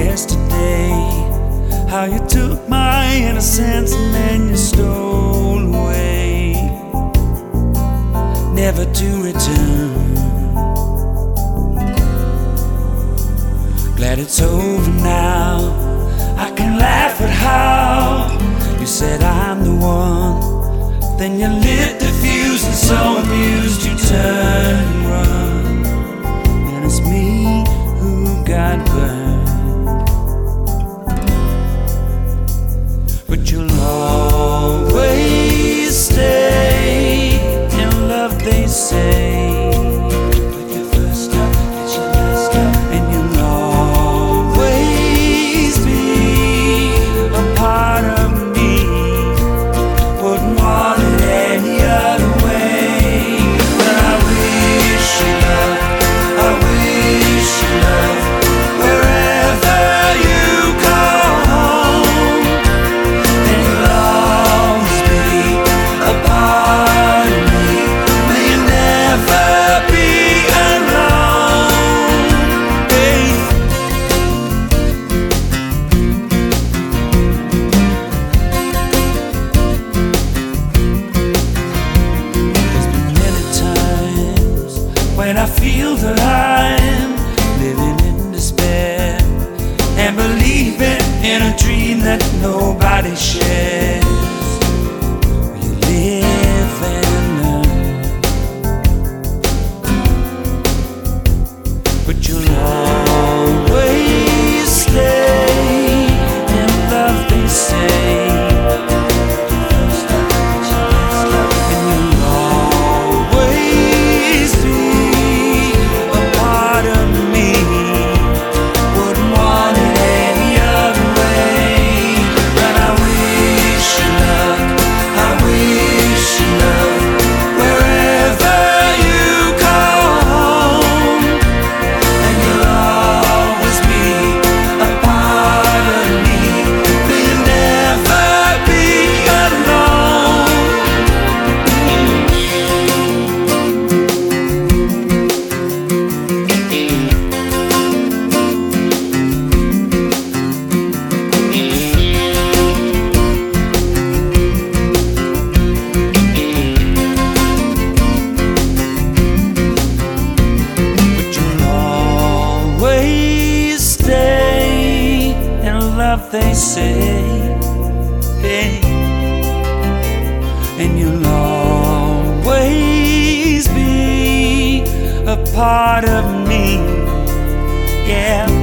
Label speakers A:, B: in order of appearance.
A: yesterday, how you took my innocence and then you stole away, never to return. Glad it's over now, I can laugh at how you said I'm the one. Then you lit the fuse and so amused you turned and run. And it's me who got burned. But you'll always stay in love, they say. With your first step, it's your last step. And you'll always be a part of me. Wouldn't want it any other way. But I wish you love, I wish you love, wherever you call home. Then you'll always be a part of me. May you never be alone, babe. There's been many times when I feel that I'm living in despair and believing in a dream that nobody shares. You live and learn, but you'll always stay in love, they say. And you'll always be a part of me. Wouldn't want it any other way. But I wish you luck, I wish you love, wherever you call home. And you'll always be a part of me. May you never be alone. But you'll always stay in love, they say. Hey. And you'll always be a part of me. Yeah.